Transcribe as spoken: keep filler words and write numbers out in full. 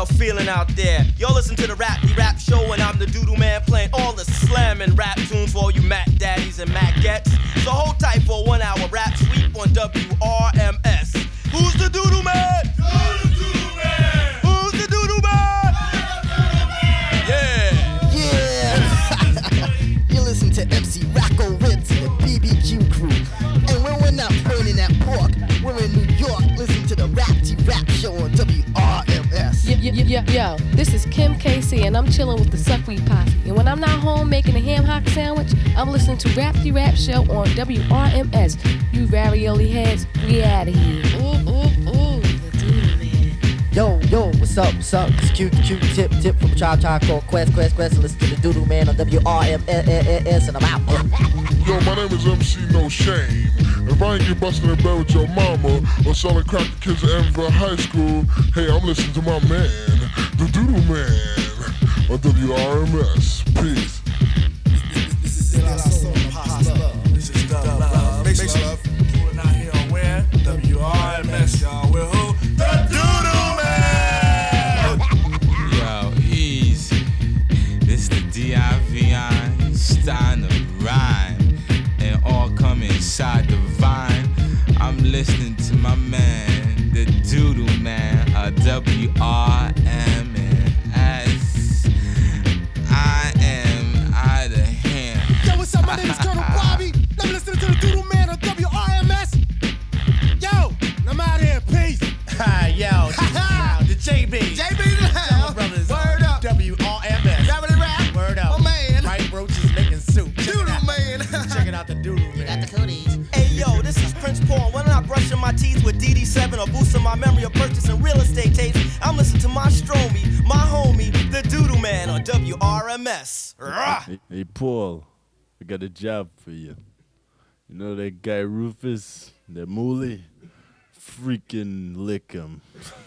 yourself feeling out there? Yo, listen to the Rap the Rap Show, and I'm the Doodoo Man playing all the slamming rap tunes for all you Mac Daddies and Mac Gets. So hold tight for a one-hour rap sweep on W R M S. Who's the Doodoo Man? You're the Doodoo Man. Who's the Doodoo Man? Yeah. Yeah. You listen to M C Rocco Ritz and the B B Q crew. And when we're not burning that pork, we're in New York, listening to the Rap T Rap Show on W R M S. Yo, yo, yo, yo, this is Kim K C, and I'm chilling with the Suckweed Posse. And when I'm not home making a ham hock sandwich, I'm listening to Rap T Rap Show on W R M S. You ravioli heads, we out of here. Ooh, ooh, ooh, the Doodoo Man. Yo, yo, what's up, what's up? It's cute, cute tip, tip from a Tribe Tribe called Quest, Quest, Quest. And listen to the Doodoo Man on W R M S, and I'm out. Yo, my name is M C No Shame. If I ain't get busted in bed with your mama or selling crack to kids at Enver High School, hey, I'm listening to my man, the Doodoo Man, on W R M S. Peace. This is De La Soul, Past Love. This is Dub Love. Make love. Pulling out here on where? W R M S, y'all. We're who? The Doodoo Man! Yo, easy. This the D I V I. It's time to rhyme. And all come inside the vine. I'm listening to my man, the Doodoo Man, a W R M S. I am out of hand. Yo, what's up? My name is Colonel Bobby. Let me listen to the Doodoo Man on W R M S. Yo, I'm out here. Peace. Hi, yo, the J B. J B in the house. Brothers. Word up. W R M S. Rappity rap. Word up. My man. Right roaches making soup. Doodoo Man. Check it out, the Doodoo Man. You got the cooties. Hey yo, this is Prince Paul. When I'm not brushing my teeth with D D seven or boosting my memory or purchasing real estate tapes, I'm listening to my Stromie, my homie, the Doodoo Man on W R M S. Rah! Hey, hey, Paul, I got a job for you. You know that guy Rufus, that Mooly? Freaking lick him.